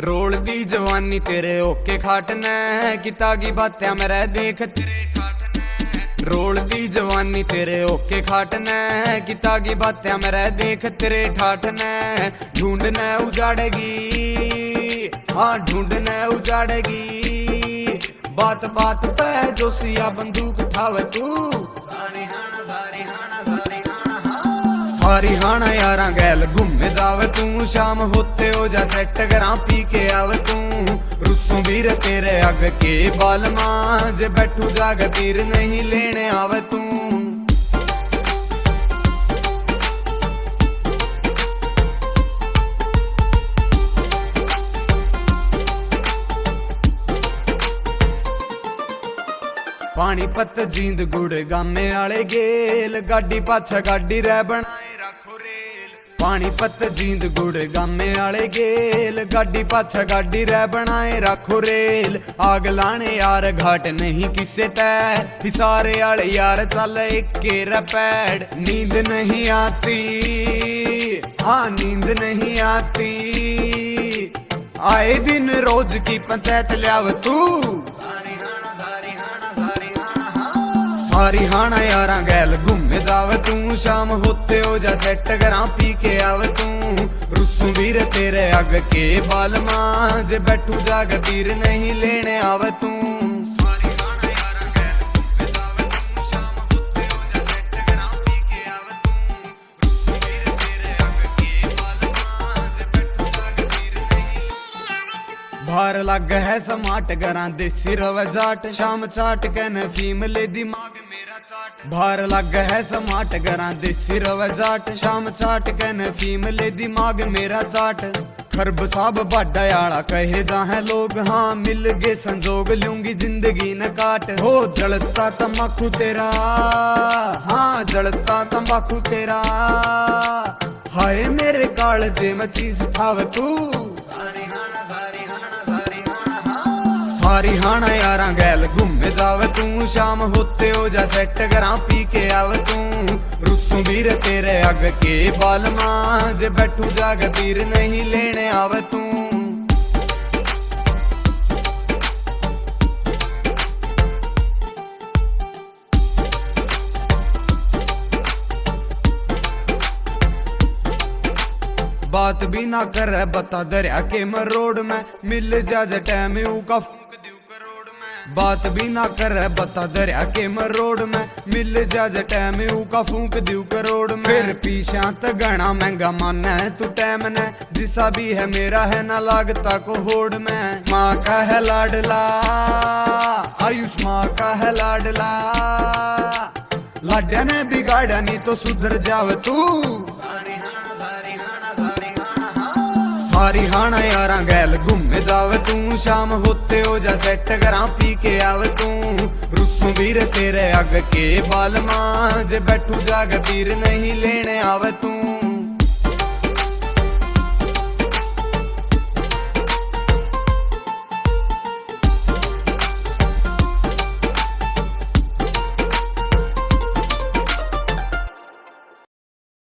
Role दी जवानी तेरे okay खाटने किता की बात्या मेरे देख तेरे ठाटने। रोल दी जवानी तेरे ओके खाटने किता की बात्या मेरे देख तेरे ठाटने। ढूंढने उजाड़ेगी हाँ ढूंढने उजाड़ेगी बात बात पे जोशिया बंदूक ठावे तू। सारी हाना सारी हाना सारी हाना हाँ। सारी हाना यारा गैल घूमे जावे तू शाम होते हो जा सेट करा पी के आवे तू। रुस्सों वीर तेरे अग के बाल मां जे बैठू जाग तीर नहीं लेने आवे तू। पानीपत जींद गुड़ गामे आले गेल गाड़ी पाछा गाड़ी रह बनाए रखो रेल। पानीपत जींद गुड़ गामे आले गेल गाड़ी पाछा गाड़ी रह बनाए रखो रेल। आग लाने यार घाट नहीं किसे तय हिसारे आले यार चल एक पैड। नींद नहीं आती हाँ नींद नहीं आती आए दिन रोज की पंचायत लियाव तू। सारी हाना यारा गैल घूमे जावे तू शाम होते हो जा सेट करा पी के आवे तू। रुस्सों वीर तेरे अग के बाल मां जे बैठू जाग तीर नहीं लेने आवे तू। सारी हाना यारा गैल घूमे जावे तू शाम होते हो जा सेट करा पी के आवे तू। रुस्सों वीर तेरे अग के बाल मां जे बैठू जाग तीर नहीं लेने आवे तू। भार लग है समाट गरा देसी रवे जाट शाम चाट कैन फीम ले दिमाग भार लग है समाट गरा देसी रवे जाट शाम चाट कैन फीम ले दिमाग मेरा चाट। खरब साब बाडा आला कहे जाहे लोग हाँ मिल गए संजोग लूंगी जिंदगी न काट। हो जलता तंबाकू तेरा हाँ जलता तंबाकू तेरा हाय मेरे कालजे में चीज खाव तू। सारी हाना सारी हाना सारी हाना हाँ। सारी हाना यारा गैल घूमे जावे तू शाम होते हो जा सेट करा पी के आवे तू। रुस्सों वीर तेरे अग के बाल मां जे बैठू जाग तीर नहीं लेने आवे तू। बात भी ना कर बता दरिया के मरोड़ में मिल जा टाइम का फूंक दियो करोड़ में। बात भी ना कर बता दरिया के मरोड़ में मिल जा टाइम का फूंक दियो करोड़ में। फिर पीछा त गणा महंगा माना है तू टाइम ने जिसा भी है मेरा है ना लागता को होड़ में। माँ का है लाडला आयुष माँ का है लाडला लाड्या ने बिगाड़ा नहीं तो सुधर जावे तू। सारी हाना यारा गैल घूमे जावे तू शाम होते हो जा सेट करा पी के आवे तू। रुस्सों वीर तेरे अग के बाल मां जे बैठू जाग तीर नहीं लेने आवे तू।